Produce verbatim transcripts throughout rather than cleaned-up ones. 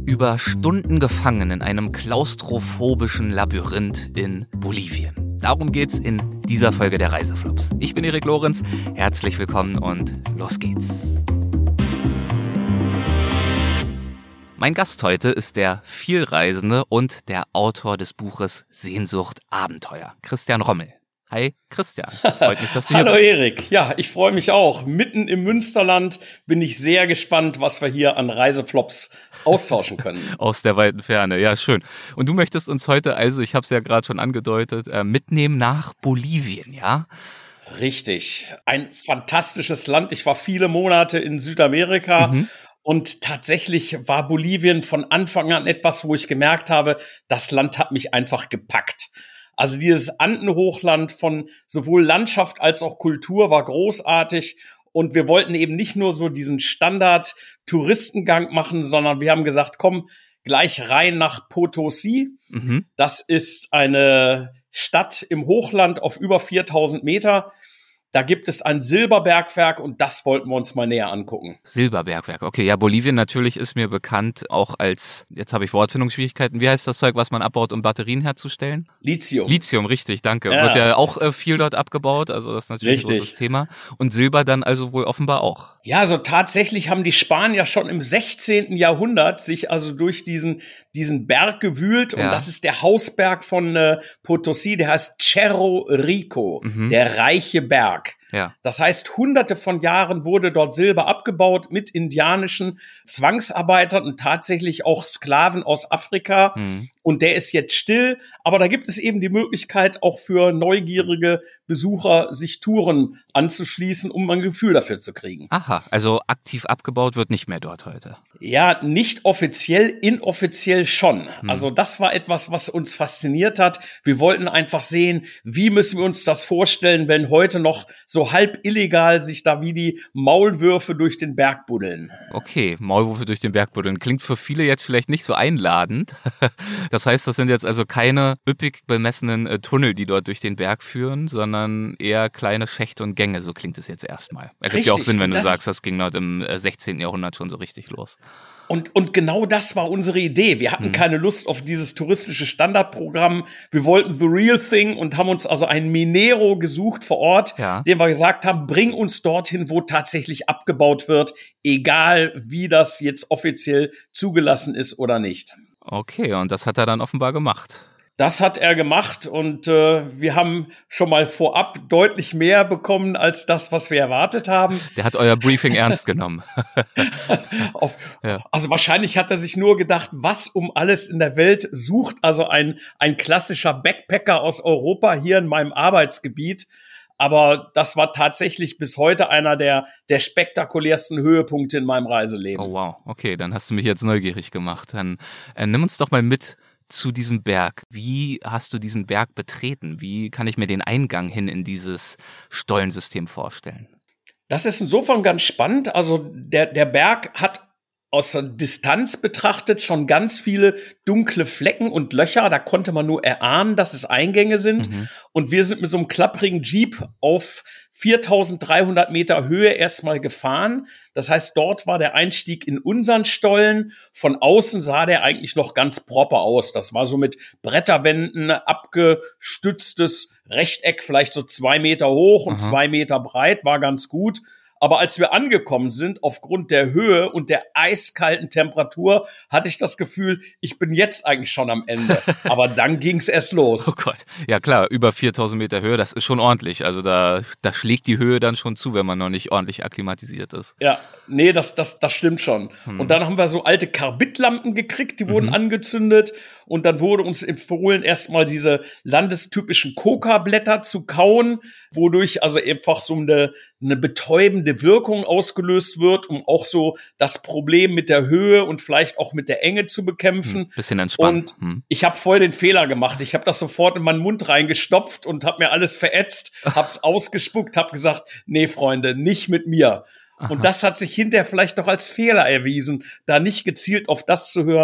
Über Stunden gefangen in einem klaustrophobischen Labyrinth in Bolivien. Darum geht's in dieser Folge der Reiseflops. Ich bin Erik Lorenz, herzlich willkommen und los geht's. Mein Gast heute ist der Vielreisende und der Autor des Buches Sehnsucht Abenteuer, Christian Rommel. Hi Christian, freut mich, dass du hier Hallo bist. Hallo Erik, ja, ich freue mich auch. Mitten im Münsterland bin ich sehr gespannt, was wir hier an Reiseflops austauschen können. Aus der weiten Ferne, ja schön. Und du möchtest uns heute also, ich habe es ja gerade schon angedeutet, äh, mitnehmen nach Bolivien, ja? Richtig, ein fantastisches Land. Ich war viele Monate in Südamerika. Mhm. Und tatsächlich war Bolivien von Anfang an etwas, wo ich gemerkt habe, das Land hat mich einfach gepackt. Also dieses Andenhochland von sowohl Landschaft als auch Kultur war großartig. Und wir wollten eben nicht nur so diesen Standard-Touristengang machen, sondern wir haben gesagt, komm, gleich rein nach Potosí. Mhm. Das ist eine Stadt im Hochland auf über viertausend Meter. Da gibt es ein Silberbergwerk und das wollten wir uns mal näher angucken. Silberbergwerk, okay. Ja, Bolivien natürlich ist mir bekannt auch als, jetzt habe ich Wortfindungsschwierigkeiten, wie heißt das Zeug, was man abbaut, um Batterien herzustellen? Lithium. Lithium, richtig, danke. Ja. Wird ja auch äh, viel dort abgebaut, also das ist natürlich richtig. Ein großes Thema. Und Silber dann also wohl offenbar auch. Ja, also tatsächlich haben die Spanier schon im sechzehnten Jahrhundert sich also durch diesen, diesen Berg gewühlt. Ja. Und das ist der Hausberg von äh, Potosí, der heißt Cerro Rico, mhm. der reiche Berg. Ja. Das heißt, hunderte von Jahren wurde dort Silber abgebaut mit indianischen Zwangsarbeitern und tatsächlich auch Sklaven aus Afrika. Mhm. Und der ist jetzt still. Aber da gibt es eben die Möglichkeit, auch für neugierige Besucher sich Touren anzuschließen, um ein Gefühl dafür zu kriegen. Aha, also aktiv abgebaut wird nicht mehr dort heute. Ja, nicht offiziell, inoffiziell schon. Hm. Also das war etwas, was uns fasziniert hat. Wir wollten einfach sehen, wie müssen wir uns das vorstellen, wenn heute noch so halb illegal sich da wie die Maulwürfe durch den Berg buddeln. Okay, Maulwürfe durch den Berg buddeln. Klingt für viele jetzt vielleicht nicht so einladend. Das heißt, das sind jetzt also keine üppig bemessenen äh, Tunnel, die dort durch den Berg führen, sondern eher kleine Schächte und Gänge. So klingt es jetzt erstmal. Ergibt ja auch Sinn, wenn du das sagst, das ging dort im äh, sechzehnten Jahrhundert schon so richtig los. Und, und genau das war unsere Idee. Wir hatten hm. keine Lust auf dieses touristische Standardprogramm. Wir wollten the real thing und haben uns also einen Minero gesucht vor Ort, ja. dem wir gesagt haben, bring uns dorthin, wo tatsächlich abgebaut wird, egal wie das jetzt offiziell zugelassen ist oder nicht. Okay, und das hat er dann offenbar gemacht. Das hat er gemacht und äh, wir haben schon mal vorab deutlich mehr bekommen als das, was wir erwartet haben. Der hat euer Briefing ernst genommen. Auf, ja. Also wahrscheinlich hat er sich nur gedacht, was um alles in der Welt sucht also ein, ein klassischer Backpacker aus Europa hier in meinem Arbeitsgebiet. Aber das war tatsächlich bis heute einer der, der spektakulärsten Höhepunkte in meinem Reiseleben. Oh wow, okay, dann hast du mich jetzt neugierig gemacht. Dann äh, nimm uns doch mal mit zu diesem Berg. Wie hast du diesen Berg betreten? Wie kann ich mir den Eingang hin in dieses Stollensystem vorstellen? Das ist insofern ganz spannend. Also der, der Berg hat aus der Distanz betrachtet schon ganz viele dunkle Flecken und Löcher. Da konnte man nur erahnen, dass es Eingänge sind. Mhm. Und wir sind mit so einem klapprigen Jeep auf viertausenddreihundert Meter Höhe erstmal gefahren. Das heißt, dort war der Einstieg in unseren Stollen. Von außen sah der eigentlich noch ganz proper aus. Das war so mit Bretterwänden abgestütztes Rechteck, vielleicht so zwei Meter hoch und Aha. zwei Meter breit, war ganz gut. Aber als wir angekommen sind, aufgrund der Höhe und der eiskalten Temperatur, hatte ich das Gefühl, ich bin jetzt eigentlich schon am Ende. Aber dann ging's erst los. Oh Gott. Ja klar, über viertausend Meter Höhe, das ist schon ordentlich. Also da, da schlägt die Höhe dann schon zu, wenn man noch nicht ordentlich akklimatisiert ist. Ja, nee, das, das, das stimmt schon. Hm. Und dann haben wir so alte Karbidlampen gekriegt, die wurden mhm. angezündet. Und dann wurde uns empfohlen, erstmal diese landestypischen Coca-Blätter zu kauen, wodurch also einfach so eine, eine betäubende Wirkung ausgelöst wird, um auch so das Problem mit der Höhe und vielleicht auch mit der Enge zu bekämpfen. Hm, bisschen entspannt. Und hm. ich habe voll den Fehler gemacht. Ich habe das sofort in meinen Mund reingestopft und habe mir alles verätzt, hab's ausgespuckt, habe gesagt, nee, Freunde, nicht mit mir. Aha. Und das hat sich hinterher vielleicht doch als Fehler erwiesen, da nicht gezielt auf das zu hören,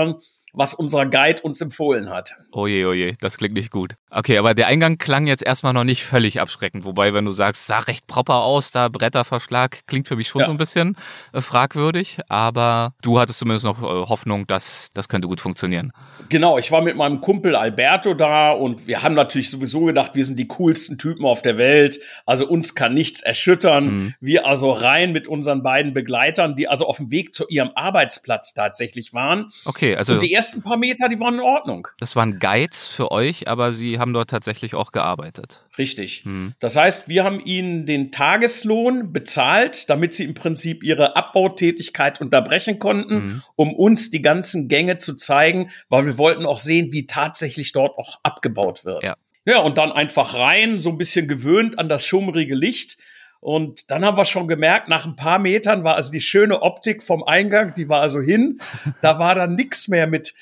was unser Guide uns empfohlen hat. Oje, oje, das klingt nicht gut. Okay, aber der Eingang klang jetzt erstmal noch nicht völlig abschreckend. Wobei, wenn du sagst, sah recht proper aus, da Bretterverschlag, klingt für mich schon ja. so ein bisschen äh, fragwürdig. Aber du hattest zumindest noch äh, Hoffnung, dass das könnte gut funktionieren. Genau, ich war mit meinem Kumpel Alberto da und wir haben natürlich sowieso gedacht, wir sind die coolsten Typen auf der Welt. Also uns kann nichts erschüttern. Mhm. Wir also rein mit unseren beiden Begleitern, die also auf dem Weg zu ihrem Arbeitsplatz tatsächlich waren. Okay, also und die ersten paar Meter, die waren in Ordnung. Das waren Guides für euch, aber sie haben dort tatsächlich auch gearbeitet. Richtig. Hm. Das heißt, wir haben ihnen den Tageslohn bezahlt, damit sie im Prinzip ihre Abbautätigkeit unterbrechen konnten, hm. um uns die ganzen Gänge zu zeigen, weil wir wollten auch sehen, wie tatsächlich dort auch abgebaut wird. Ja, ja und dann einfach rein, so ein bisschen gewöhnt an das schummrige Licht. Und dann haben wir schon gemerkt, nach ein paar Metern war also die schöne Optik vom Eingang, die war also hin. Da war dann nichts mehr mit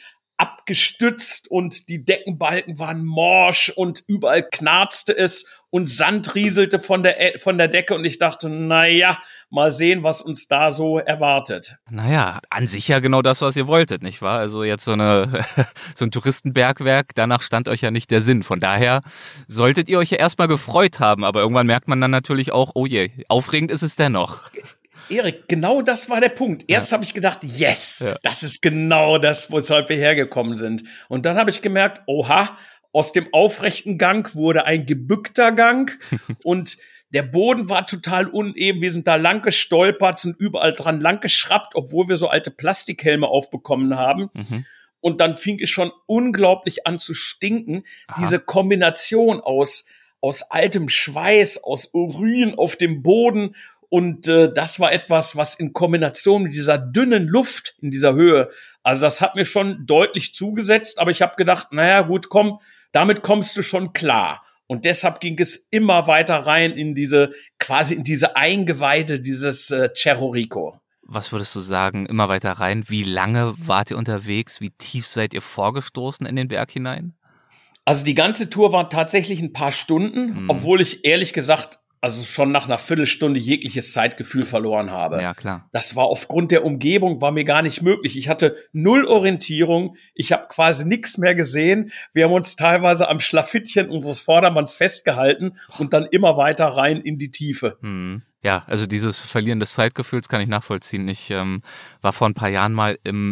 abgestützt und die Deckenbalken waren morsch und überall knarzte es und Sand rieselte von der, von der Decke und ich dachte, naja, mal sehen, was uns da so erwartet. Naja, an sich ja genau das, was ihr wolltet, nicht wahr? Also jetzt so eine so ein Touristenbergwerk, danach stand euch ja nicht der Sinn. Von daher solltet ihr euch ja erstmal gefreut haben, aber irgendwann merkt man dann natürlich auch, oh je, aufregend ist es dennoch. Erik, genau das war der Punkt. Erst ja. habe ich gedacht, yes, ja. das ist genau das, weshalb wir hergekommen sind. Und dann habe ich gemerkt, oha, aus dem aufrechten Gang wurde ein gebückter Gang und der Boden war total uneben. Wir sind da lang gestolpert, sind überall dran lang geschraubt, obwohl wir so alte Plastikhelme aufbekommen haben. Mhm. Und dann fing es schon unglaublich an zu stinken. Aha. Diese Kombination aus, aus altem Schweiß, aus Urin auf dem Boden. Und äh, das war etwas, was in Kombination mit dieser dünnen Luft in dieser Höhe, also das hat mir schon deutlich zugesetzt, aber ich habe gedacht, naja gut, komm, damit kommst du schon klar. Und deshalb ging es immer weiter rein in diese, quasi in diese Eingeweide dieses äh, Cerro Rico. Was würdest du sagen, immer weiter rein? Wie lange wart ihr unterwegs? Wie tief seid ihr vorgestoßen in den Berg hinein? Also die ganze Tour war tatsächlich ein paar Stunden, hm. obwohl ich ehrlich gesagt also schon nach einer Viertelstunde jegliches Zeitgefühl verloren habe. Ja, klar. Das war aufgrund der Umgebung, war mir gar nicht möglich. Ich hatte null Orientierung, ich habe quasi nichts mehr gesehen. Wir haben uns teilweise am Schlafittchen unseres Vordermanns festgehalten und dann immer weiter rein in die Tiefe. Hm. Ja, also dieses Verlieren des Zeitgefühls kann ich nachvollziehen. Ich ähm, war vor ein paar Jahren mal im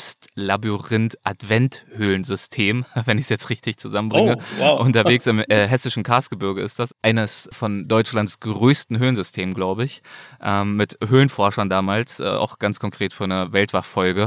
Herbstlabyrinth-Adventhöhlensystem, wenn ich es jetzt richtig zusammenbringe, oh, wow. unterwegs im äh, hessischen Karstgebirge ist das. Eines von Deutschlands größten Höhlensystemen, glaube ich, ähm, mit Höhlenforschern damals, äh, auch ganz konkret für eine Weltwachfolge.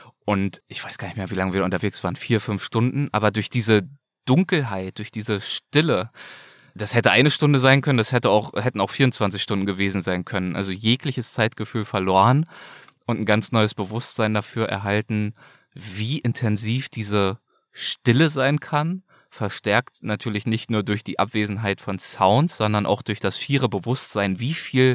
Und ich weiß gar nicht mehr, wie lange wir unterwegs waren, vier, fünf Stunden, aber durch diese Dunkelheit, durch diese Stille, das hätte eine Stunde sein können, das hätte auch, hätten auch vierundzwanzig Stunden gewesen sein können. Also jegliches Zeitgefühl verloren und ein ganz neues Bewusstsein dafür erhalten, wie intensiv diese Stille sein kann. Verstärkt natürlich nicht nur durch die Abwesenheit von Sounds, sondern auch durch das schiere Bewusstsein, wie viel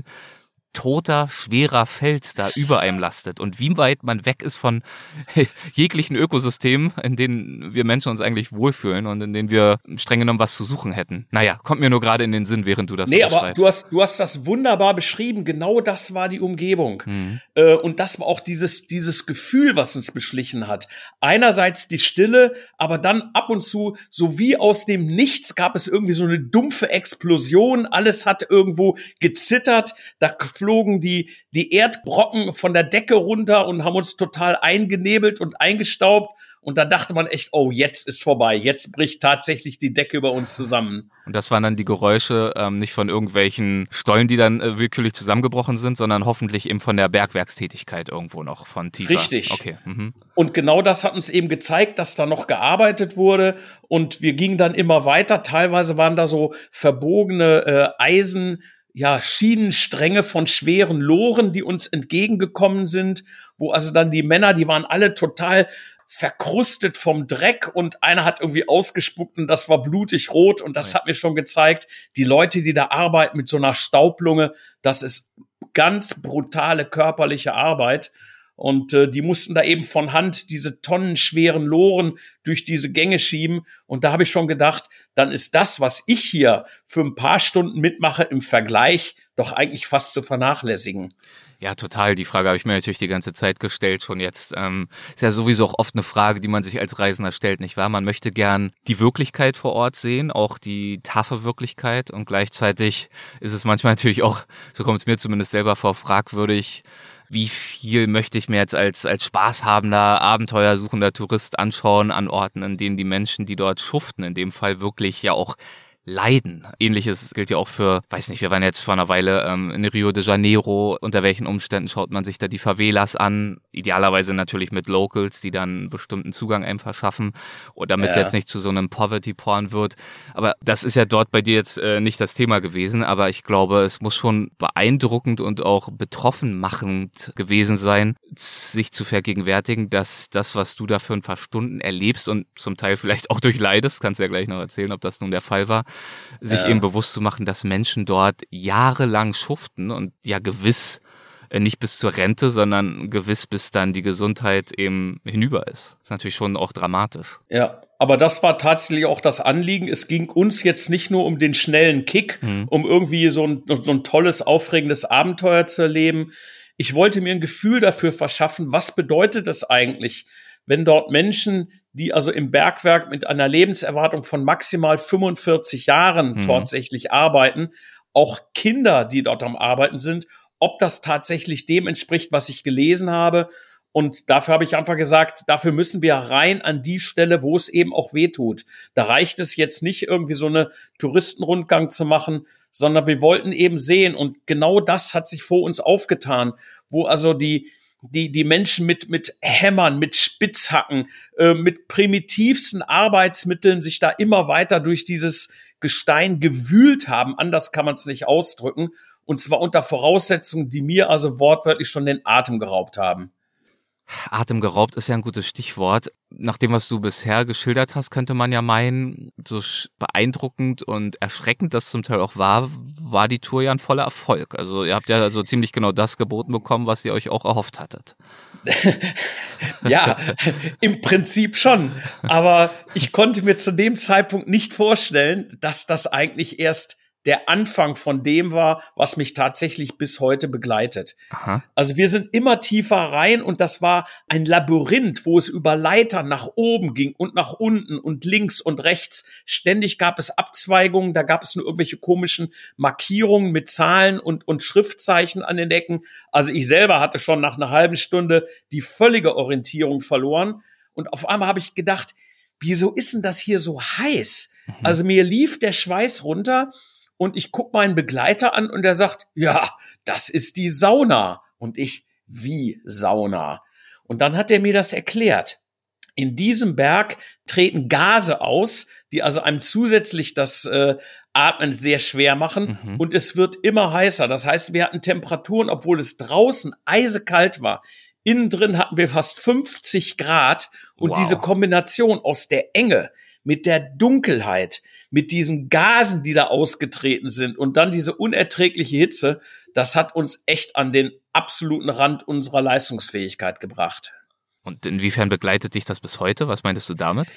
toter, schwerer Fels da über einem lastet und wie weit man weg ist von jeglichen Ökosystemen, in denen wir Menschen uns eigentlich wohlfühlen und in denen wir streng genommen was zu suchen hätten. Naja, kommt mir nur gerade in den Sinn, während du das nee, so beschreibst. Nee, aber du hast, du hast das wunderbar beschrieben. Genau das war die Umgebung. Mhm. Äh, und das war auch dieses, dieses Gefühl, was uns beschlichen hat. Einerseits die Stille, aber dann ab und zu, so wie aus dem Nichts, gab es irgendwie so eine dumpfe Explosion. Alles hat irgendwo gezittert. Da flogen die, die Erdbrocken von der Decke runter und haben uns total eingenebelt und eingestaubt. Und da dachte man echt, oh, jetzt ist vorbei. Jetzt bricht tatsächlich die Decke über uns zusammen. Und das waren dann die Geräusche ähm, nicht von irgendwelchen Stollen, die dann äh, willkürlich zusammengebrochen sind, sondern hoffentlich eben von der Bergwerkstätigkeit irgendwo noch von tiefer. Richtig. Okay. Mhm. Und genau das hat uns eben gezeigt, dass da noch gearbeitet wurde. Und wir gingen dann immer weiter. Teilweise waren da so verbogene äh, Eisen, ja, Schienenstränge von schweren Loren, die uns entgegengekommen sind, wo also dann die Männer, die waren alle total verkrustet vom Dreck und einer hat irgendwie ausgespuckt und das war blutig rot und das hat mir schon gezeigt, die Leute, die da arbeiten mit so einer Staublunge, das ist ganz brutale körperliche Arbeit. Und äh, die mussten da eben von Hand diese tonnenschweren Loren durch diese Gänge schieben. Und da habe ich schon gedacht, dann ist das, was ich hier für ein paar Stunden mitmache, im Vergleich doch eigentlich fast zu vernachlässigen. Ja, total. Die Frage habe ich mir natürlich die ganze Zeit gestellt schon jetzt. Ähm, ist ja sowieso auch oft eine Frage, die man sich als Reisender stellt, nicht wahr? Man möchte gern die Wirklichkeit vor Ort sehen, auch die taffe Wirklichkeit, und gleichzeitig ist es manchmal natürlich auch, so kommt es mir zumindest selber vor, fragwürdig, wie viel möchte ich mir jetzt als, als spaßhabender, abenteuersuchender Tourist anschauen an Orten, in denen die Menschen, die dort schuften, in dem Fall wirklich ja auch leiden. Ähnliches gilt ja auch für, weiß nicht, wir waren jetzt vor einer Weile ähm, in Rio de Janeiro. Unter welchen Umständen schaut man sich da die Favelas an? Idealerweise natürlich mit Locals, die dann einen bestimmten Zugang einem verschaffen, oder damit es Ja. jetzt nicht zu so einem Poverty-Porn wird. Aber das ist ja dort bei dir jetzt äh, nicht das Thema gewesen. Aber ich glaube, es muss schon beeindruckend und auch betroffen machend gewesen sein, sich zu vergegenwärtigen, dass das, was du da für ein paar Stunden erlebst und zum Teil vielleicht auch durchleidest, kannst du ja gleich noch erzählen, ob das nun der Fall war, sich Ja. eben bewusst zu machen, dass Menschen dort jahrelang schuften und ja gewiss äh, nicht bis zur Rente, sondern gewiss bis dann die Gesundheit eben hinüber ist. Das ist natürlich schon auch dramatisch. Ja, aber das war tatsächlich auch das Anliegen. Es ging uns jetzt nicht nur um den schnellen Kick, Mhm. um irgendwie so ein, so ein tolles, aufregendes Abenteuer zu erleben. Ich wollte mir ein Gefühl dafür verschaffen, was bedeutet es eigentlich, wenn dort Menschen, die also im Bergwerk mit einer Lebenserwartung von maximal fünfundvierzig Jahren Mhm. tatsächlich arbeiten, auch Kinder, die dort am Arbeiten sind, ob das tatsächlich dem entspricht, was ich gelesen habe. Und dafür habe ich einfach gesagt, dafür müssen wir rein an die Stelle, wo es eben auch weh tut. Da reicht es jetzt nicht, irgendwie so eine Touristenrundgang zu machen, sondern wir wollten eben sehen. Und genau das hat sich vor uns aufgetan, wo also die die die Menschen mit mit Hämmern, mit Spitzhacken, äh, mit primitivsten Arbeitsmitteln sich da immer weiter durch dieses Gestein gewühlt haben. Anders kann man es nicht ausdrücken. Und zwar unter Voraussetzungen, die mir also wortwörtlich schon den Atem geraubt haben. Atemgeraubt ist ja ein gutes Stichwort. Nach dem, was du bisher geschildert hast, könnte man ja meinen, so beeindruckend und erschreckend das zum Teil auch war, war die Tour ja ein voller Erfolg. Also ihr habt ja also ziemlich genau das geboten bekommen, was ihr euch auch erhofft hattet. Ja, im Prinzip schon. Aber ich konnte mir zu dem Zeitpunkt nicht vorstellen, dass das eigentlich erst der Anfang von dem war, was mich tatsächlich bis heute begleitet. Aha. Also wir sind immer tiefer rein und das war ein Labyrinth, wo es über Leitern nach oben ging und nach unten und links und rechts. Ständig gab es Abzweigungen, da gab es nur irgendwelche komischen Markierungen mit Zahlen und, und Schriftzeichen an den Decken. Also ich selber hatte schon nach einer halben Stunde die völlige Orientierung verloren. Und auf einmal habe ich gedacht, wieso ist denn das hier so heiß? Mhm. Also mir lief der Schweiß runter. Und ich guck meinen Begleiter an und er sagt, ja, das ist die Sauna. Und ich, wie Sauna? Und dann hat er mir das erklärt. In diesem Berg treten Gase aus, die also einem zusätzlich das äh, Atmen sehr schwer machen. Mhm. Und es wird immer heißer. Das heißt, wir hatten Temperaturen, obwohl es draußen eisekalt war. Innen drin hatten wir fast fünfzig Grad. Und wow. Diese Kombination aus der Enge mit der Dunkelheit, mit diesen Gasen, die da ausgetreten sind und dann diese unerträgliche Hitze, das hat uns echt an den absoluten Rand unserer Leistungsfähigkeit gebracht. Und inwiefern begleitet dich das bis heute? Was meintest du damit?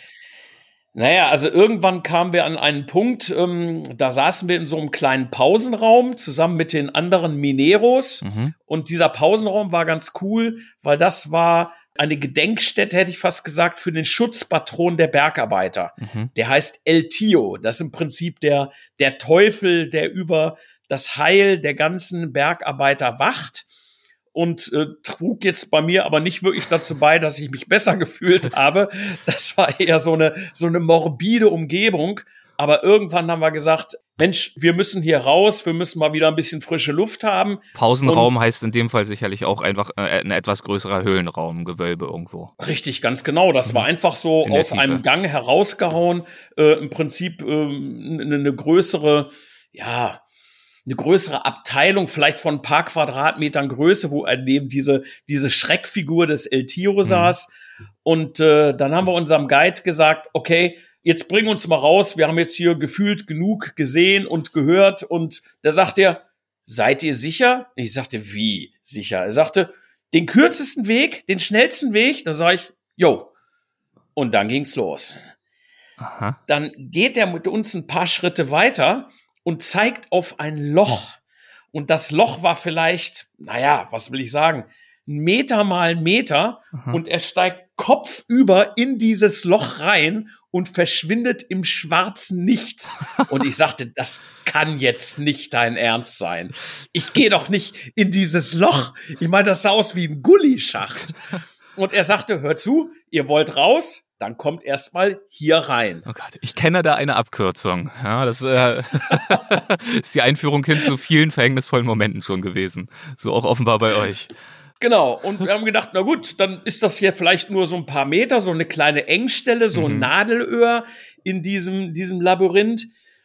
Naja, also irgendwann kamen wir an einen Punkt, ähm, da saßen wir in so einem kleinen Pausenraum zusammen mit den anderen Mineros. Mhm. Und dieser Pausenraum war ganz cool, weil das war eine Gedenkstätte, hätte ich fast gesagt, für den Schutzpatron der Bergarbeiter. Mhm. Der heißt El Tio. Das ist im Prinzip der, der Teufel, der über das Heil der ganzen Bergarbeiter wacht. Und äh, trug jetzt bei mir aber nicht wirklich dazu bei, dass ich mich besser gefühlt habe. Das war eher so eine, so eine morbide Umgebung. Aber irgendwann haben wir gesagt, Mensch, wir müssen hier raus, wir müssen mal wieder ein bisschen frische Luft haben. Pausenraum und heißt in dem Fall sicherlich auch einfach äh, ein etwas größerer Höhlenraum, Gewölbe irgendwo. Richtig, ganz genau. Das mhm. war einfach so aus Tiefe. einem Gang herausgehauen. Äh, im Prinzip äh, eine, eine größere, ja, eine größere Abteilung, vielleicht von ein paar Quadratmetern Größe, wo neben diese, diese Schreckfigur des El Tio mhm. saß. Und äh, dann haben wir unserem Guide gesagt, okay, jetzt bring uns mal raus, wir haben jetzt hier gefühlt genug gesehen und gehört. Und da sagt er, seid ihr sicher? Ich sagte, wie sicher? Er sagte, den kürzesten Weg, den schnellsten Weg. Da sage ich, jo. Und dann ging's los. Aha. Dann geht er mit uns ein paar Schritte weiter und zeigt auf ein Loch. und das Loch war vielleicht, naja, was will ich sagen, ein Meter mal ein Meter. Aha. Und er steigt kopfüber in dieses Loch rein und verschwindet im schwarzen Nichts. Und ich sagte, das kann jetzt nicht dein Ernst sein. Ich gehe doch nicht in dieses Loch. Ich meine, das sah aus wie ein Gullischacht. Und er sagte, hör zu, ihr wollt raus? Dann kommt erstmal hier rein. Oh Gott, ich kenne da eine Abkürzung. Ja, das äh, ist die Einführung hin zu vielen verhängnisvollen Momenten schon gewesen. So auch offenbar bei euch. Genau, und wir haben gedacht, na gut, dann ist das hier vielleicht nur so ein paar Meter, so eine kleine Engstelle, so ein mhm. Nadelöhr in diesem, diesem Labyrinth.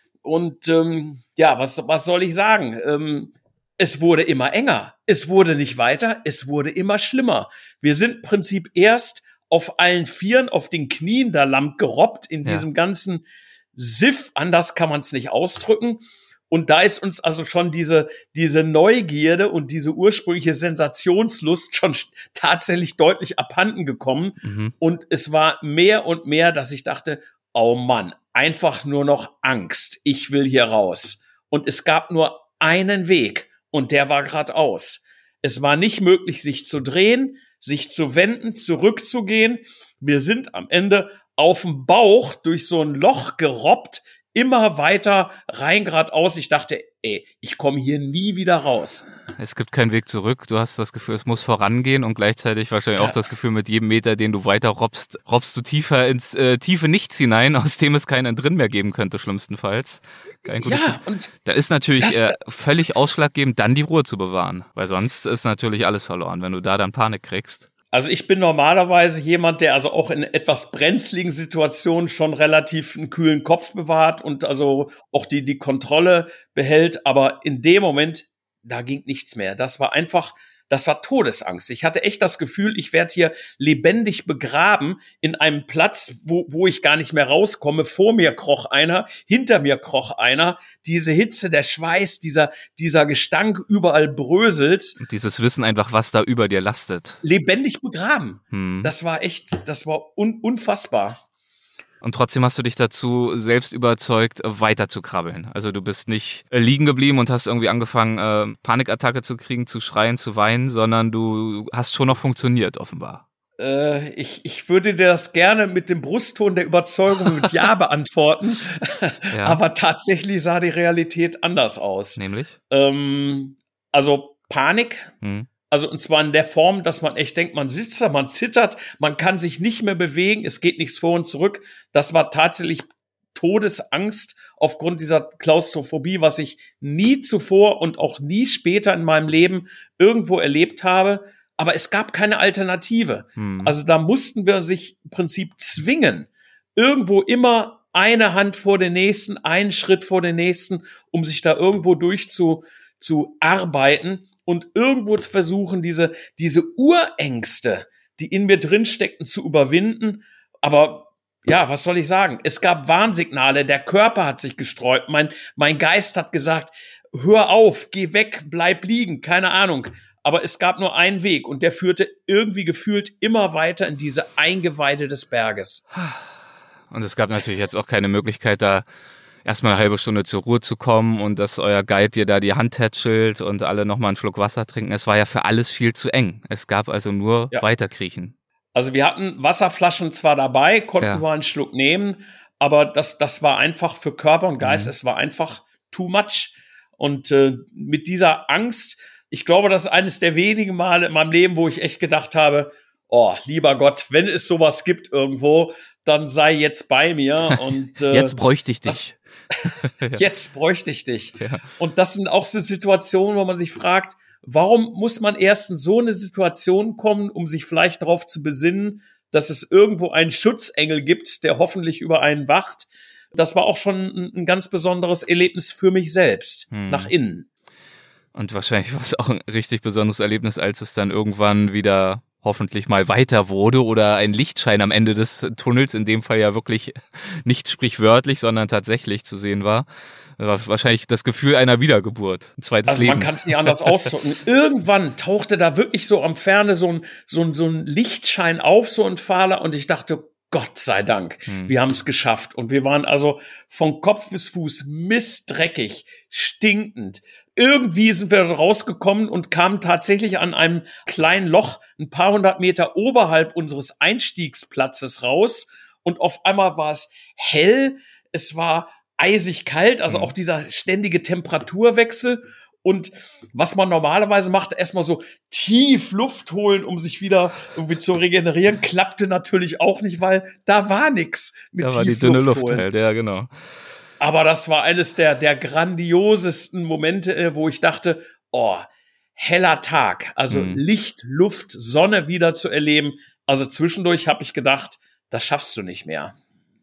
Und ähm, ja, was, was soll ich sagen? Ähm, es wurde immer enger, es wurde nicht weiter, es wurde immer schlimmer. Wir sind im Prinzip erst auf allen Vieren, auf den Knien da lang gerobbt in diesem ja. ganzen Siff, anders kann man es nicht ausdrücken. Und da ist uns also schon diese, diese Neugierde und diese ursprüngliche Sensationslust schon tatsächlich deutlich abhanden gekommen. Mhm. Und es war mehr und mehr, dass ich dachte, oh Mann, einfach nur noch Angst. Ich will hier raus. Und es gab nur einen Weg und der war geradeaus. Es war nicht möglich, sich zu drehen, sich zu wenden, zurückzugehen. Wir sind am Ende auf dem Bauch durch so ein Loch gerobbt, immer weiter rein geradeaus. Ich dachte, ey, ich komme hier nie wieder raus. Es gibt keinen Weg zurück. Du hast das Gefühl, es muss vorangehen und gleichzeitig wahrscheinlich ja. auch das Gefühl, mit jedem Meter, den du weiter robbst, robbst du tiefer ins äh, tiefe Nichts hinein, aus dem es keinen drin mehr geben könnte, schlimmstenfalls. Kein gutes ja, Gefühl. und da ist natürlich das, äh, völlig ausschlaggebend, dann die Ruhe zu bewahren, weil sonst ist natürlich alles verloren, wenn du da dann Panik kriegst. Also ich bin normalerweise jemand, der also auch in etwas brenzligen Situationen schon relativ einen kühlen Kopf bewahrt und also auch die, die Kontrolle behält. Aber in dem Moment, da ging nichts mehr. Das war einfach, das war Todesangst. Ich hatte echt das Gefühl, ich werde hier lebendig begraben in einem Platz, wo, wo ich gar nicht mehr rauskomme. Vor mir kroch einer, hinter mir kroch einer. Diese Hitze, der Schweiß, dieser, dieser Gestank überall bröselt. Und dieses Wissen einfach, was da über dir lastet. Lebendig begraben. Hm. Das war echt, das war un, unfassbar. Und trotzdem hast du dich dazu selbst überzeugt, weiter zu krabbeln. Also du bist nicht äh, liegen geblieben und hast irgendwie angefangen, äh, Panikattacke zu kriegen, zu schreien, zu weinen, sondern du hast schon noch funktioniert, offenbar. Äh, ich, ich würde dir das gerne mit dem Brustton der Überzeugung mit Ja beantworten. Ja. Aber tatsächlich sah die Realität anders aus. Nämlich? Ähm, also Panik. Hm. Also und zwar in der Form, dass man echt denkt, man sitzt da, man zittert, man kann sich nicht mehr bewegen, es geht nichts vor und zurück. Das war tatsächlich Todesangst aufgrund dieser Klaustrophobie, was ich nie zuvor und auch nie später in meinem Leben irgendwo erlebt habe. Aber es gab keine Alternative. Hm. Also da mussten wir sich im Prinzip zwingen, irgendwo immer eine Hand vor den nächsten, einen Schritt vor den nächsten, um sich da irgendwo durchzu zu arbeiten. Und irgendwo zu versuchen, diese, diese Urängste, die in mir drin steckten, zu überwinden. Aber ja, was soll ich sagen? Es gab Warnsignale, der Körper hat sich gesträubt, mein, mein Geist hat gesagt, hör auf, geh weg, bleib liegen, keine Ahnung. Aber es gab nur einen Weg und der führte irgendwie gefühlt immer weiter in diese Eingeweide des Berges. Und es gab natürlich jetzt auch keine Möglichkeit, da erstmal eine halbe Stunde zur Ruhe zu kommen und dass euer Guide dir da die Hand tätschelt und alle nochmal einen Schluck Wasser trinken. Es war ja für alles viel zu eng. Es gab also nur ja. weiterkriechen. Also wir hatten Wasserflaschen zwar dabei, konnten ja. wir einen Schluck nehmen, aber das, das war einfach für Körper und Geist, mhm. es war einfach too much. Und äh, mit dieser Angst, ich glaube, das ist eines der wenigen Male in meinem Leben, wo ich echt gedacht habe, oh, lieber Gott, wenn es sowas gibt irgendwo, dann sei jetzt bei mir. Und äh, jetzt bräuchte ich dich. Das, Jetzt bräuchte ich dich. Ja. Und das sind auch so Situationen, wo man sich fragt, warum muss man erst in so eine Situation kommen, um sich vielleicht darauf zu besinnen, dass es irgendwo einen Schutzengel gibt, der hoffentlich über einen wacht. Das war auch schon ein, ein ganz besonderes Erlebnis für mich selbst, hm. nach innen. Und wahrscheinlich war es auch ein richtig besonderes Erlebnis, als es dann irgendwann wieder hoffentlich mal weiter wurde oder ein Lichtschein am Ende des Tunnels, in dem Fall ja wirklich nicht sprichwörtlich, sondern tatsächlich zu sehen war. War wahrscheinlich das Gefühl einer Wiedergeburt, ein zweites also Leben. Man kann es nicht anders ausdrücken. Irgendwann tauchte da wirklich so am Ferne so ein, so ein, so ein Lichtschein auf, so ein Fahler, und ich dachte, Gott sei Dank, Hm. wir haben es geschafft. Und wir waren also von Kopf bis Fuß mistdreckig, stinkend. Irgendwie sind wir rausgekommen und kamen tatsächlich an einem kleinen Loch ein paar hundert Meter oberhalb unseres Einstiegsplatzes raus. Und auf einmal war es hell, es war eisig kalt, also Hm. auch dieser ständige Temperaturwechsel. Und was man normalerweise macht, erstmal so tief Luft holen, um sich wieder irgendwie zu regenerieren, klappte natürlich auch nicht, weil da war nix mit Da war die tief dünne Luft Luft holen. halt, ja, genau. Aber das war eines der, der grandiosesten Momente, äh, wo ich dachte, oh, heller Tag, also Mhm. Licht, Luft, Sonne wieder zu erleben. Also zwischendurch habe ich gedacht, das schaffst du nicht mehr.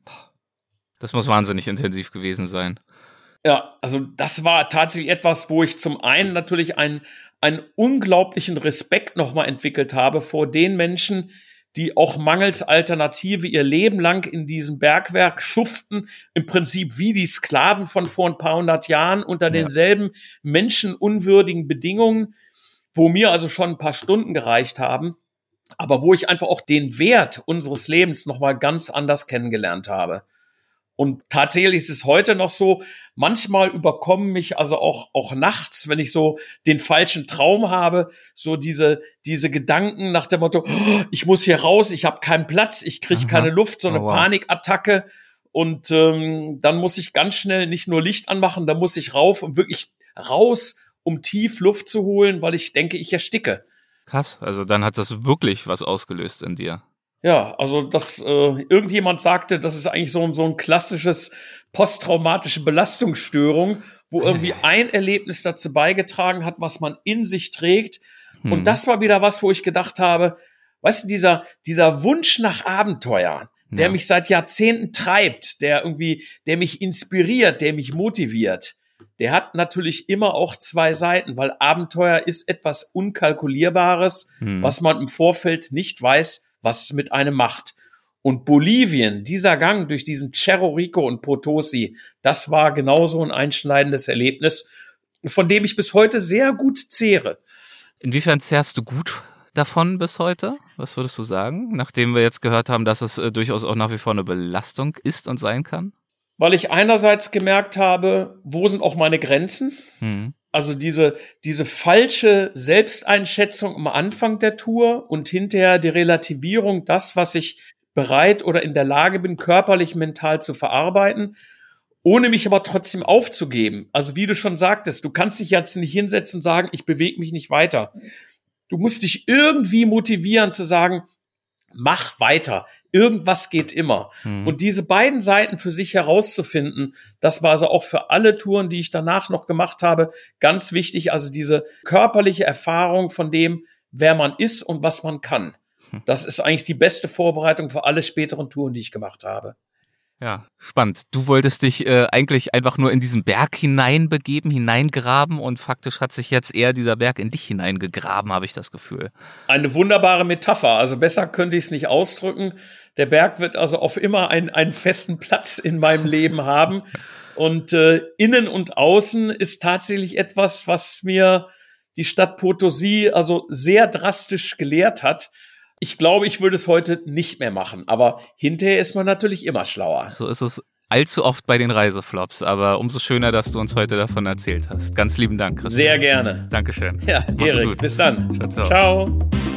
Das muss wahnsinnig intensiv gewesen sein. Ja, also das war tatsächlich etwas, wo ich zum einen natürlich einen, einen unglaublichen Respekt nochmal entwickelt habe vor den Menschen, die auch mangels Alternative ihr Leben lang in diesem Bergwerk schuften, im Prinzip wie die Sklaven von vor ein paar hundert Jahren unter Ja. denselben menschenunwürdigen Bedingungen, wo mir also schon ein paar Stunden gereicht haben, aber wo ich einfach auch den Wert unseres Lebens nochmal ganz anders kennengelernt habe. Und tatsächlich ist es heute noch so, manchmal überkommen mich also auch, auch nachts, wenn ich so den falschen Traum habe, so diese, diese Gedanken nach dem Motto, oh, ich muss hier raus, ich habe keinen Platz, ich kriege Aha. keine Luft, so eine Oh, wow. Panikattacke. Und ähm, dann muss ich ganz schnell nicht nur Licht anmachen, dann muss ich rauf und wirklich raus, um tief Luft zu holen, weil ich denke, ich ersticke. Krass, also dann hat das wirklich was ausgelöst in dir. Ja, also das äh, irgendjemand sagte, das ist eigentlich so, ein- so ein klassisches posttraumatische Belastungsstörung, wo irgendwie ein Erlebnis dazu beigetragen hat, was man in sich trägt. Hm. Und das war wieder was, wo ich gedacht habe, weißt du, dieser, dieser Wunsch nach Abenteuer, der Ja. mich seit Jahrzehnten treibt, der irgendwie, der mich inspiriert, der mich motiviert, der hat natürlich immer auch zwei Seiten, weil Abenteuer ist etwas Unkalkulierbares, Hm. was man im Vorfeld nicht weiß, was es mit einem macht. Und Bolivien, dieser Gang durch diesen Cerro Rico und Potosi, das war genauso ein einschneidendes Erlebnis, von dem ich bis heute sehr gut zehre. Inwiefern zehrst du gut davon bis heute? Was würdest du sagen? Nachdem wir jetzt gehört haben, dass es äh, durchaus auch nach wie vor eine Belastung ist und sein kann? Weil ich einerseits gemerkt habe, wo sind auch meine Grenzen? Hm. Also diese, diese falsche Selbsteinschätzung am Anfang der Tour und hinterher die Relativierung, das, was ich bereit oder in der Lage bin, körperlich, mental zu verarbeiten, ohne mich aber trotzdem aufzugeben. Also wie du schon sagtest, du kannst dich jetzt nicht hinsetzen und sagen, ich bewege mich nicht weiter. Du musst dich irgendwie motivieren zu sagen, mach weiter. Irgendwas geht immer. Hm. Und diese beiden Seiten für sich herauszufinden, das war also auch für alle Touren, die ich danach noch gemacht habe, ganz wichtig. Also diese körperliche Erfahrung von dem, wer man ist und was man kann. Das ist eigentlich die beste Vorbereitung für alle späteren Touren, die ich gemacht habe. Ja, spannend. Du wolltest dich äh, eigentlich einfach nur in diesen Berg hineinbegeben, hineingraben und faktisch hat sich jetzt eher dieser Berg in dich hineingegraben, habe ich das Gefühl. Eine wunderbare Metapher. Also besser könnte ich es nicht ausdrücken. Der Berg wird also auf immer einen, einen festen Platz in meinem Leben haben. Und äh, innen und außen ist tatsächlich etwas, was mir die Stadt Potosí also sehr drastisch gelehrt hat. Ich glaube, ich würde es heute nicht mehr machen, aber hinterher ist man natürlich immer schlauer. So ist es allzu oft bei den Reiseflops, aber umso schöner, dass du uns heute davon erzählt hast. Ganz lieben Dank, Christian. Sehr gerne. Dankeschön. Ja, Mach's Erik, gut. bis dann. Ciao, ciao. Ciao.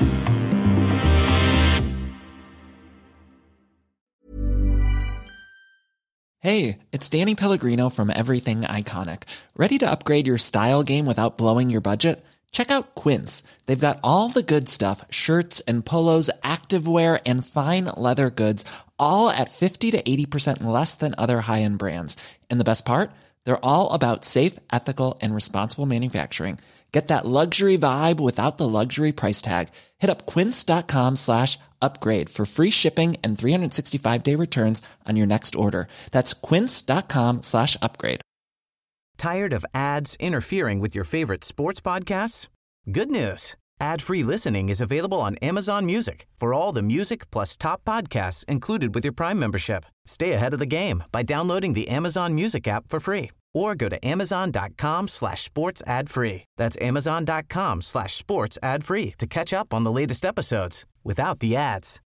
Hey, it's Danny Pellegrino from Everything Iconic. Ready to upgrade your style game without blowing your budget? Check out Quince. They've got all the good stuff, shirts and polos, activewear, and fine leather goods, all at fifty to eighty percent less than other high-end brands. And the best part? They're all about safe, ethical, and responsible manufacturing. Get that luxury vibe without the luxury price tag. Hit up quince.com slash upgrade for free shipping and three sixty-five day returns on your next order. That's quince.com slash upgrade. Tired of ads interfering with your favorite sports podcasts? Good news. Ad-free listening is available on Amazon Music for all the music plus top podcasts included with your Prime membership. Stay ahead of the game by downloading the Amazon Music app for free or go to amazon.com slash sports ad free. That's amazon.com slash sports ad free to catch up on the latest episodes without the ads.